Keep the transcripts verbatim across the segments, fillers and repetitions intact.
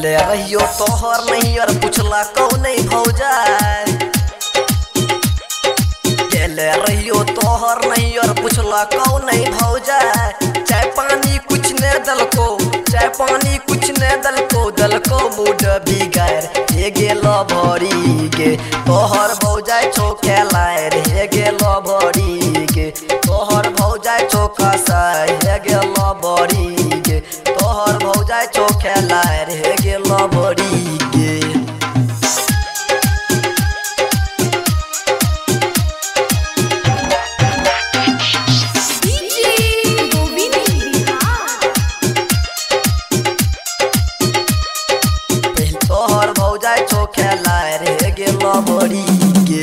गेले रहियो तोहर नहीं और पुछला कौन नहीं भौजाई। गेले रहियो तोहर नहीं और पुछला कौन नहीं भौजाई। चाय पानी कुछ ने दलको, चाय पानी कुछ ने दलको, दलको मूड बिगाड़ हे गेलो भरी गे तोहर भौजाई छो खेलाए हे गेलो भरी गे तोहर भौजाई छो कसाई हे गेलो भरी गे तोहर भौजाई छो खेलाए हे गेलो भरी गे। तोहर भौजाई छो खेलाए रे गेलो भरी गे।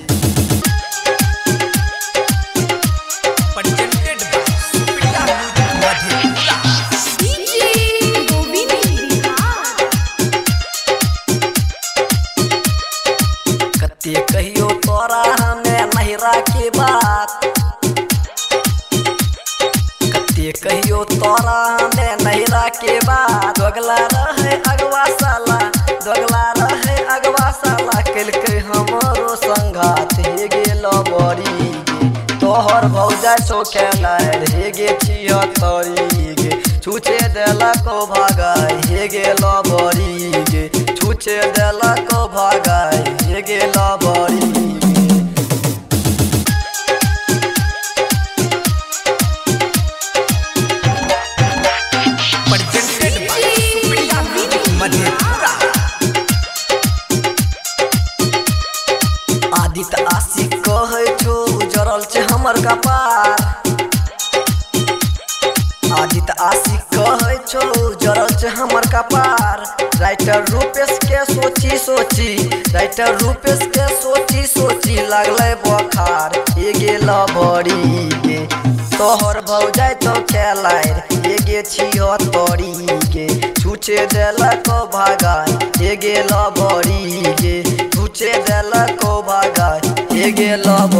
कते कहियो तोरा हमें नहिरा के बात, कते कहियो तोरा हमें नहिरा के बात। दोगला रहे अगवा साला, दोगला रहे अगवा साला कलके हमारो संगात हे गेलो बड़ी गे तोहर भौजाई छो खेलाए हे गे छिया तोरी गे छूचे देला को भागाई हे गेलो बड़ी गे छूचे देला को भागाई हे गेलो बड़ी गे। आदित आशिक कहे छो जरल छे हमर कपार, आदित आशिक कहे छो जरल छे हमर कपार। राइटर रूपेश के सोची सोची, राइटर रूपेश के सोची सोची लागले बुखार हे गेलो बड़ी गे तोहर भौजाई तो खेलाए हे गे छियो तोरी गे छूचे देला को भागाई हे गेलो बड़ी गे छूचे देला को भागाई हे गेलो